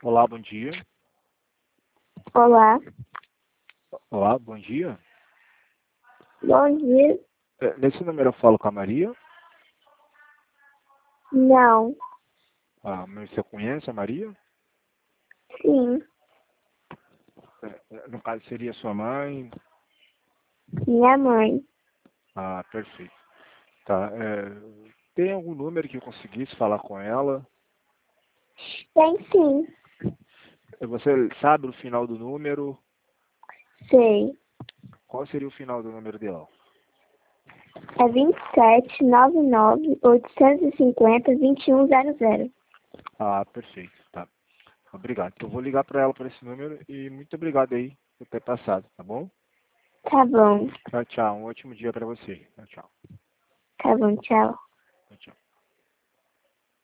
Olá, bom dia. Olá, Olá, bom dia. bom dia. Nesse número eu falo com a Maria. Não, Mas você conhece a Maria? sim, No caso, seria sua mãe. minha mãe. Perfeito. Tá. Tem algum número que eu conseguisse falar com ela? Tem sim, Você sabe o final do número? sei. Qual seria o final do número dela? É 2799-850-2100. Perfeito. Tá. Obrigado. Então, eu vou ligar para ela por esse número e muito obrigado aí por ter passado, tá bom? Tá bom, Tchau, tchau. Um ótimo dia para você. Tchau, tchau. tá bom, tchau.